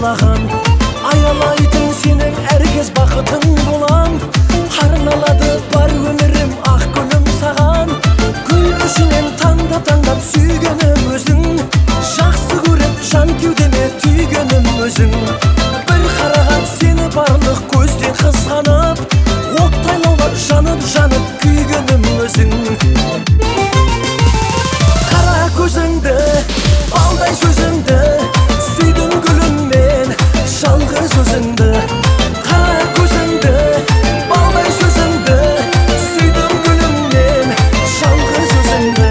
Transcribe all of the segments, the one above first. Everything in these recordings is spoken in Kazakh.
сыйлаған, аялайтын сенің әркез бақытың болам. Арналады бар өмірім ақ гүлім саған, гүл ішінен таңдап сүйгенім өзің, жақсы көріп жан кеудеме түйгенім өзің. Bir қараған сені барлық көзден қызғанып, оттай лаулап жанып күйгенім өзің. Қара көзіңді, балдай сөзіңді, сүйдім гүлім мен жалғыз өзіңді. Қара көзіңді, балдай сөзіңді, сүйдім гүлім мен жалғыз өзіңді.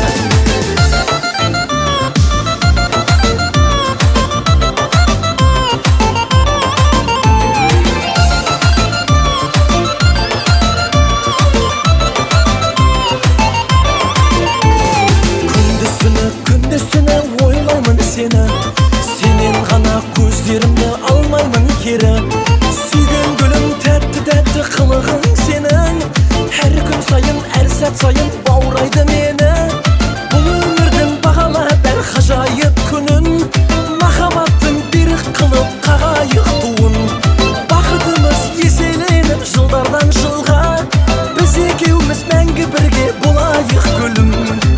Күндіз түні ойлаймын сені, сенен ғана көздерімді алмаймын кері. Сүйген гүлім тәтті қылығың сенің, әр күн сайын, әр сәт сайын баурайды мені. Бұл өмірдің бағала бәр ғажайып күнін, махаббаттың берік қылып қағайық туын. Бақытымыз еселеніп жылдардан жылға, біз екеуміз мәңгі бірге болайық гүлім.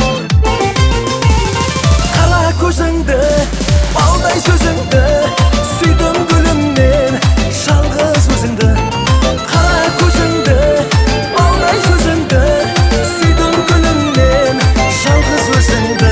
Көзіңді, балдай сөзіңді, сүйдім гүлім мен жалғыз өзіңді. Қара көзіңді, балдай сөзіңді, сүйдім гүлім мен жалғыз өзіңді.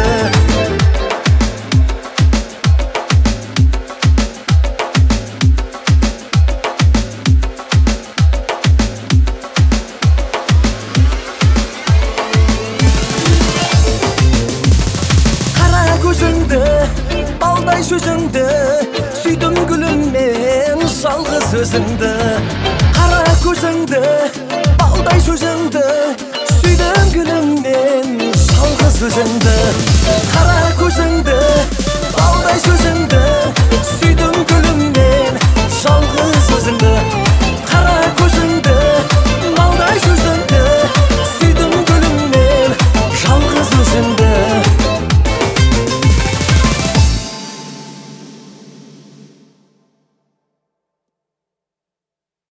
Көзіңді, балдай сөзіңді, сүйдім гүлім мен жалғыз өзіңді. Қара көзіңді, балдай сөзіңді, сүйдім гүлім мен жалғыз өзіңді. Қара көзіңді, балдай сөзіңді,